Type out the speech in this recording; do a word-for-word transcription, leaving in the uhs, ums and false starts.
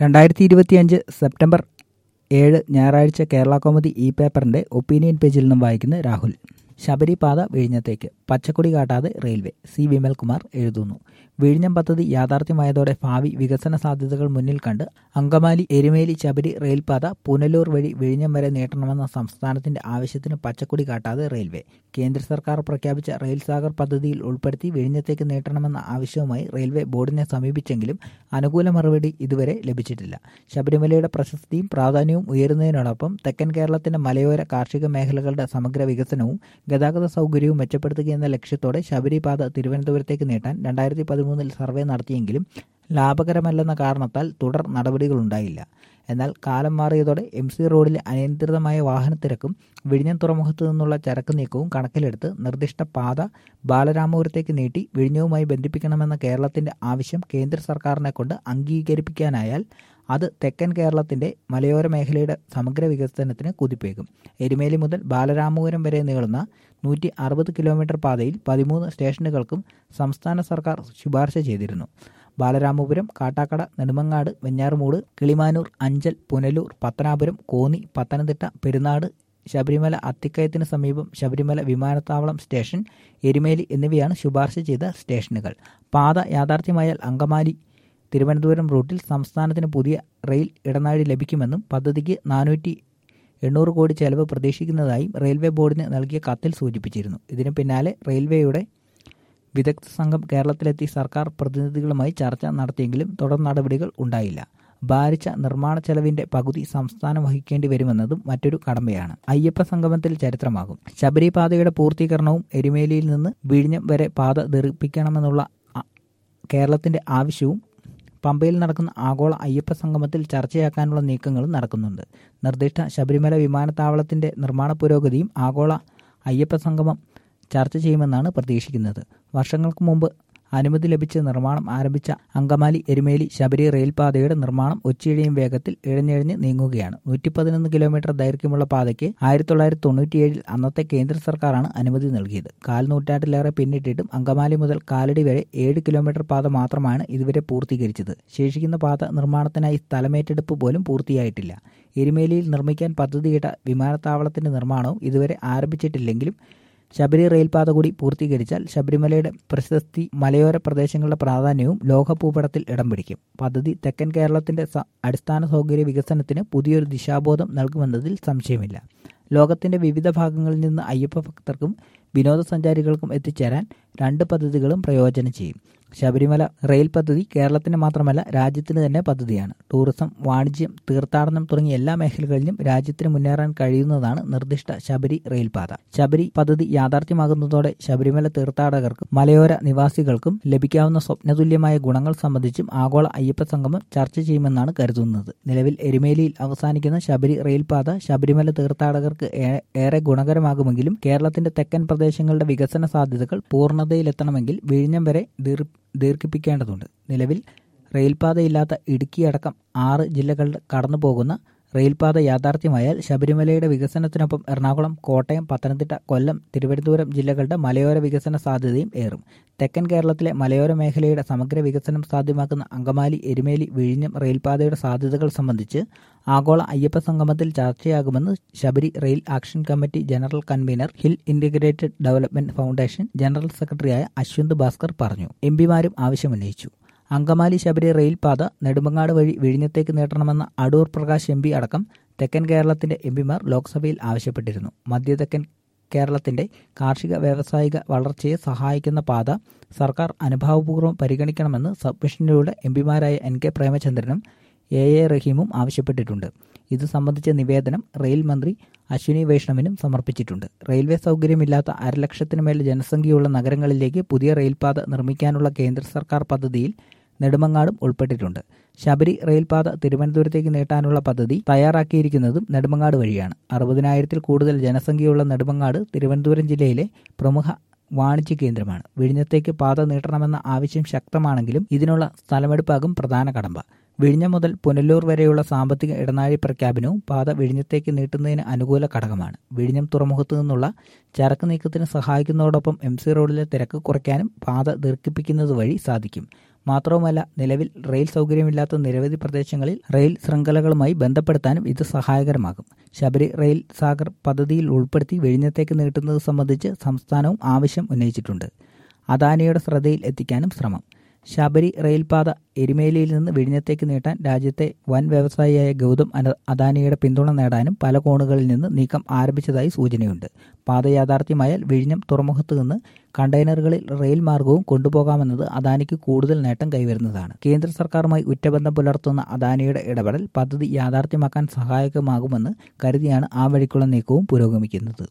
രണ്ടായിരത്തി ഇരുപത്തിയഞ്ച് സെപ്റ്റംബർ ഏഴ് ഞായറാഴ്ച കേരള കൗമുദി ഇ പേപ്പറിന്റെ ഒപ്പീനിയൻ പേജിൽ നിന്നും വായിക്കുന്ന രാഹുൽ. ശബരിപാത വിഴിഞ്ഞത്തേക്ക് പച്ചക്കൊടി കാട്ടാതെ റെയിൽവേ. സി വിമൽകുമാർ എഴുതുന്നു. വിഴിഞ്ഞം പദ്ധതി യാഥാർത്ഥ്യമായതോടെ ഭാവി വികസന സാധ്യതകൾ മുന്നിൽ കണ്ട് അങ്കമാലി എരുമേലി ശബരി റെയിൽപാത പുനലൂർ വഴി വിഴിഞ്ഞം വരെ നീട്ടണമെന്ന സംസ്ഥാനത്തിന്റെ ആവശ്യത്തിന് പച്ചക്കൊടി കാട്ടാതെ റെയിൽവേ. കേന്ദ്ര സർക്കാർ പ്രഖ്യാപിച്ച റെയിൽ സാഗർ പദ്ധതിയിൽ ഉൾപ്പെടുത്തി വിഴിഞ്ഞത്തേക്ക് നീട്ടണമെന്ന ആവശ്യവുമായി റെയിൽവേ ബോർഡിനെ സമീപിച്ചെങ്കിലും അനുകൂല മറുപടി ഇതുവരെ ലഭിച്ചിട്ടില്ല. ശബരിമലയുടെ പ്രശസ്തിയും പ്രാധാന്യവും ഉയരുന്നതിനോടൊപ്പം തെക്കൻ കേരളത്തിന്റെ മലയോര കാർഷിക മേഖലകളുടെ സമഗ്ര വികസനവും ഗതാഗത സൗകര്യവും മെച്ചപ്പെടുത്തുകയെന്ന ലക്ഷ്യത്തോടെ ശബരിപാത തിരുവനന്തപുരത്തേക്ക് നീട്ടാൻ രണ്ടായിരത്തി പതിമൂന്നിൽ സർവേ നടത്തിയെങ്കിലും ലാഭകരമല്ലെന്ന കാരണത്താൽ തുടർ നടപടികളുണ്ടായില്ല. എന്നാൽ കാലം മാറിയതോടെ എം സി റോഡിലെ അനിയന്ത്രിതമായ വാഹനത്തിരക്കും വിഴിഞ്ഞം തുറമുഖത്തു നിന്നുള്ള ചരക്ക് നീക്കവും കണക്കിലെടുത്ത് നിർദ്ദിഷ്ട പാത ബാലരാമപുരത്തേക്ക് നീട്ടി വിഴിഞ്ഞവുമായി ബന്ധിപ്പിക്കണമെന്ന കേരളത്തിന്റെ ആവശ്യം കേന്ദ്ര സർക്കാരിനെ കൊണ്ട് അംഗീകരിപ്പിക്കാനായാൽ അത് തെക്കൻ കേരളത്തിന്റെ മലയോര മേഖലയുടെ സമഗ്ര വികസനത്തിന് കുതിപ്പേകും. എരുമേലി മുതൽ ബാലരാമപുരം വരെ നീളുന്ന നൂറ്റി അറുപത് കിലോമീറ്റർ പാതയിൽ പതിമൂന്ന് സ്റ്റേഷനുകൾക്കും സംസ്ഥാന സർക്കാർ ശുപാർശ ചെയ്തിരുന്നു. ബാലരാമപുരം, കാട്ടാക്കട, നെടുമങ്ങാട്, വെഞ്ഞാറുമൂട്, കിളിമാനൂർ, അഞ്ചൽ, പുനലൂർ, പത്തനാപുരം, കോന്നി, പത്തനംതിട്ട, പെരുന്നാട്, ശബരിമല അത്തിക്കയത്തിന് സമീപം ശബരിമല വിമാനത്താവളം സ്റ്റേഷൻ, എരുമേലി എന്നിവയാണ് ശുപാർശ ചെയ്ത സ്റ്റേഷനുകൾ. പാത യാഥാർത്ഥ്യമായാൽ അങ്കമാലി തിരുവനന്തപുരം റൂട്ടിൽ സംസ്ഥാനത്തിന് പുതിയ റെയിൽ ഇടനാഴി ലഭിക്കുമെന്നും പദ്ധതിക്ക് നാനൂറ്റി എണ്ണൂറ് കോടി ചെലവ് പ്രതീക്ഷിക്കുന്നതായും റെയിൽവേ ബോർഡിന് നൽകിയ കത്തിൽ സൂചിപ്പിച്ചിരുന്നു. ഇതിന് പിന്നാലെ റെയിൽവേയുടെ വിദഗ്ധ സംഘം കേരളത്തിലെത്തി സർക്കാർ പ്രതിനിധികളുമായി ചർച്ച നടത്തിയെങ്കിലും തുടർ നടപടികൾ ഉണ്ടായില്ല. ഭാരിച്ച നിർമ്മാണ ചെലവിന്റെ പകുതി സംസ്ഥാനം വഹിക്കേണ്ടി വരുമെന്നതും മറ്റൊരു കടമ്പയാണ്. അയ്യപ്പ സംഗമത്തിൽ ചരിത്രമാകും. ശബരിപാതയുടെ പൂർത്തീകരണവും എരുമേലിയിൽ നിന്ന് വിഴിഞ്ഞം വരെ പാത ദീർഘിപ്പിക്കണമെന്നുള്ള കേരളത്തിന്റെ ആവശ്യവും പമ്പയിൽ നടക്കുന്ന ആഗോള അയ്യപ്പ സംഗമത്തിൽ ചർച്ചയാക്കാനുള്ള നീക്കങ്ങളും നടക്കുന്നുണ്ട്. നിർദ്ദിഷ്ട ശബരിമല വിമാനത്താവളത്തിന്റെ നിർമ്മാണ പുരോഗതിയും ആഗോള അയ്യപ്പ സംഗമം ചർച്ച ചെയ്യുമെന്നാണ് പ്രതീക്ഷിക്കുന്നത്. വർഷങ്ങൾക്ക് മുമ്പ് അനുമതി ലഭിച്ച് നിർമ്മാണം ആരംഭിച്ച അങ്കമാലി എരുമേലി ശബരി റെയിൽപാതയുടെ നിർമ്മാണം ഒച്ചയിഴയും വേഗത്തിൽ ഇഴഞ്ഞിഴഞ്ഞ് നീങ്ങുകയാണ്. നൂറ്റി പതിനൊന്ന് കിലോമീറ്റർ ദൈർഘ്യമുള്ള പാതയ്ക്ക് ആയിരത്തി തൊള്ളായിരത്തി തൊണ്ണൂറ്റിയേഴിൽ അന്നത്തെ കേന്ദ്ര സർക്കാരാണ് അനുമതി നൽകിയത്. കാൽ നൂറ്റാണ്ടിലേറെ പിന്നിട്ടിട്ടും അങ്കമാലി മുതൽ കാലടി വരെ ഏഴ് കിലോമീറ്റർ പാത മാത്രമാണ് ഇതുവരെ പൂർത്തീകരിച്ചത്. ശേഷിക്കുന്ന പാത നിർമ്മാണത്തിനായി സ്ഥലമേറ്റെടുപ്പ് പോലും പൂർത്തിയായിട്ടില്ല. എരുമേലിയിൽ നിർമ്മിക്കാൻ പദ്ധതിയിട്ട വിമാനത്താവളത്തിന്റെ നിർമ്മാണവും ഇതുവരെ ആരംഭിച്ചിട്ടില്ലെങ്കിലും ശബരി റെയിൽപാത കൂടി പൂർത്തീകരിച്ചാൽ ശബരിമലയുടെ പ്രശസ്തി, മലയോര പ്രദേശങ്ങളുടെ പ്രാധാന്യവും ലോകഭൂപടത്തിൽ ഇടം പിടിക്കും. പദ്ധതി തെക്കൻ കേരളത്തിന്റെ അടിസ്ഥാന സൗകര്യ വികസനത്തിന് പുതിയൊരു ദിശാബോധം നൽകുമെന്നതിൽ സംശയമില്ല. ലോകത്തിന്റെ വിവിധ ഭാഗങ്ങളിൽ നിന്ന് അയ്യപ്പ ഭക്തർക്കും വിനോദസഞ്ചാരികൾക്കും എത്തിച്ചേരാൻ രണ്ട് പദ്ധതികളും പ്രയോജനം ചെയ്യും. ശബരിമല റെയിൽ പദ്ധതി കേരളത്തിന് മാത്രമല്ല രാജ്യത്തിന് തന്നെ പദ്ധതിയാണ്. ടൂറിസം, വാണിജ്യം, തീർത്ഥാടനം തുടങ്ങിയ എല്ലാ മേഖലകളിലും രാജ്യത്തിന് മുന്നേറാൻ കഴിയുന്നതാണ് നിർദ്ദിഷ്ട ശബരി റെയിൽപാത. ശബരി പദ്ധതി യാഥാർത്ഥ്യമാകുന്നതോടെ ശബരിമല തീർത്ഥാടകർക്കും മലയോര നിവാസികൾക്കും ലഭിക്കാവുന്ന സ്വപ്നതുല്യമായ ഗുണങ്ങൾ സംബന്ധിച്ചും ആഗോള അയ്യപ്പ സംഗമം ചർച്ച ചെയ്യുമെന്നാണ് കരുതുന്നത്. നിലവിൽ എരുമേലിയിൽ അവസാനിക്കുന്ന ശബരി റെയിൽപാത ശബരിമല തീർത്ഥാടകർക്ക് ഏറെ ഗുണകരമാകുമെങ്കിലും കേരളത്തിന്റെ തെക്കൻ പ്രദേശങ്ങളുടെ വികസന സാധ്യതകൾ പൂർണ്ണതയിലെത്തണമെങ്കിൽ വിഴിഞ്ഞം വരെ ദീർ ദീർഘിപ്പിക്കേണ്ടതുണ്ട്. നിലവിൽ റെയിൽപാതയില്ലാത്ത ഇടുക്കിയടക്കം ആറ് ജില്ലകൾ കടന്നു പോകുന്ന റെയിൽപാത യാഥാർത്ഥ്യമായാൽ ശബരിമലയുടെ വികസനത്തിനൊപ്പം എറണാകുളം, കോട്ടയം, പത്തനംതിട്ട, കൊല്ലം, തിരുവനന്തപുരം ജില്ലകളുടെ മലയോര വികസന സാധ്യതയും ഏറും. തെക്കൻ കേരളത്തിലെ മലയോര മേഖലയുടെ സമഗ്ര വികസനം സാധ്യമാക്കുന്ന അങ്കമാലി എരുമേലി വിഴിഞ്ഞം റെയിൽപാതയുടെ സാധ്യതകൾ സംബന്ധിച്ച് ആഗോള അയ്യപ്പ സംഗമത്തിൽ ചർച്ചയാകുമെന്ന് Sabari rail action committee general convener, hill integrated development foundation general സെക്രട്ടറിയായ അശ്വന്ത് ഭാസ്കർ പറഞ്ഞു. എംപിമാരും ആവശ്യമുന്നയിച്ചു. അങ്കമാലി ശബരി റെയിൽപാത നെടുമങ്ങാട് വഴി വിഴിഞ്ഞത്തേക്ക് നീട്ടണമെന്ന അടൂർ പ്രകാശ് എം പി അടക്കം തെക്കൻ കേരളത്തിന്റെ എംപിമാർ ലോക്സഭയിൽ ആവശ്യപ്പെട്ടിരുന്നു. മധ്യ തെക്കൻ കേരളത്തിന്റെ കാർഷിക വ്യാവസായിക വളർച്ചയെ സഹായിക്കുന്ന പാത സർക്കാർ അനുഭാവപൂർവ്വം പരിഗണിക്കണമെന്ന് സബ്മിഷനിലൂടെ എംപിമാരായ എൻ കെ പ്രേമചന്ദ്രനും എ എ റഹീമും ആവശ്യപ്പെട്ടിട്ടുണ്ട്. ഇത് സംബന്ധിച്ച നിവേദനം റെയിൽ മന്ത്രി അശ്വിനി വൈഷ്ണവിനും സമർപ്പിച്ചിട്ടുണ്ട്. റെയിൽവേ സൗകര്യമില്ലാത്ത അരലക്ഷത്തിന് മേൽ ജനസംഖ്യയുള്ള നഗരങ്ങളിലേക്ക് പുതിയ റെയിൽപാത നിർമ്മിക്കാനുള്ള കേന്ദ്ര സർക്കാർ പദ്ധതിയിൽ നെടുമങ്ങാടും ഉൾപ്പെട്ടിട്ടുണ്ട്. ശബരി റെയിൽപാത തിരുവനന്തപുരത്തേക്ക് നീട്ടാനുള്ള പദ്ധതി തയ്യാറാക്കിയിരിക്കുന്നതും നെടുമങ്ങാട് വഴിയാണ്. അറുപതിനായിരത്തിൽ കൂടുതൽ ജനസംഖ്യയുള്ള നെടുമങ്ങാട് തിരുവനന്തപുരം ജില്ലയിലെ പ്രമുഖ വാണിജ്യ കേന്ദ്രമാണ്. വിഴിഞ്ഞത്തേക്ക് പാത നീട്ടണമെന്ന ആവശ്യം ശക്തമാണെങ്കിലും ഇതിനുള്ള സ്ഥലമെടുപ്പാകും പ്രധാന കടമ്പ. വിഴിഞ്ഞം മുതൽ പുനലൂർ വരെയുള്ള സാമ്പത്തിക ഇടനാഴി പ്രഖ്യാപനവും പാത വിഴിഞ്ഞത്തേക്ക് നീട്ടുന്നതിന് അനുകൂല ഘടകമാണ്. വിഴിഞ്ഞം തുറമുഖത്തു നിന്നുള്ള ചരക്ക് നീക്കത്തിന് സഹായിക്കുന്നതോടൊപ്പം എം സി റോഡിലെ തിരക്ക് കുറയ്ക്കാനും പാത ദീർഘിപ്പിക്കുന്നത് വഴി സാധിക്കും. മാത്രവുമല്ല നിലവിൽ റെയിൽ സൗകര്യമില്ലാത്ത നിരവധി പ്രദേശങ്ങളിൽ റെയിൽ ശൃംഖലകളുമായി ബന്ധപ്പെടുത്താനും ഇത് സഹായകരമാകും. ശബരി റെയിൽ സാഗർ പദ്ധതിയിൽ ഉൾപ്പെടുത്തി വിഴിഞ്ഞത്തേക്ക് നീട്ടുന്നത് സംബന്ധിച്ച് സംസ്ഥാനവും ആവശ്യം ഉന്നയിച്ചിട്ടുണ്ട്. അദാനിയുടെ ശ്രദ്ധയിൽ എത്തിക്കാനും ശ്രമം. ശബരി റെയിൽപാത എരുമേലിയിൽ നിന്ന് വിഴിഞ്ഞത്തേക്ക് നീട്ടാൻ രാജ്യത്തെ വൻ വ്യവസായിയായ ഗൗതം അദാനിയുടെ പിന്തുണ നേടാനും പല കോണുകളിൽ നിന്ന് നീക്കം ആരംഭിച്ചതായി സൂചനയുണ്ട്. പാത യാഥാർത്ഥ്യമായാൽ വിഴിഞ്ഞം തുറമുഖത്ത് നിന്ന് കണ്ടെയ്നറുകളിൽ റെയിൽ മാർഗവും കൊണ്ടുപോകാമെന്നത് അദാനിക്ക് കൂടുതൽ നേട്ടം കൈവരുന്നതാണ്. കേന്ദ്ര സർക്കാരുമായി ഉറ്റബന്ധം പുലർത്തുന്ന അദാനിയുടെ ഇടപെടൽ പദ്ധതി യാഥാർത്ഥ്യമാക്കാൻ സഹായകമാകുമെന്ന് കരുതിയാണ് ആ വഴിക്കുള്ള നീക്കവും പുരോഗമിക്കുന്നത്.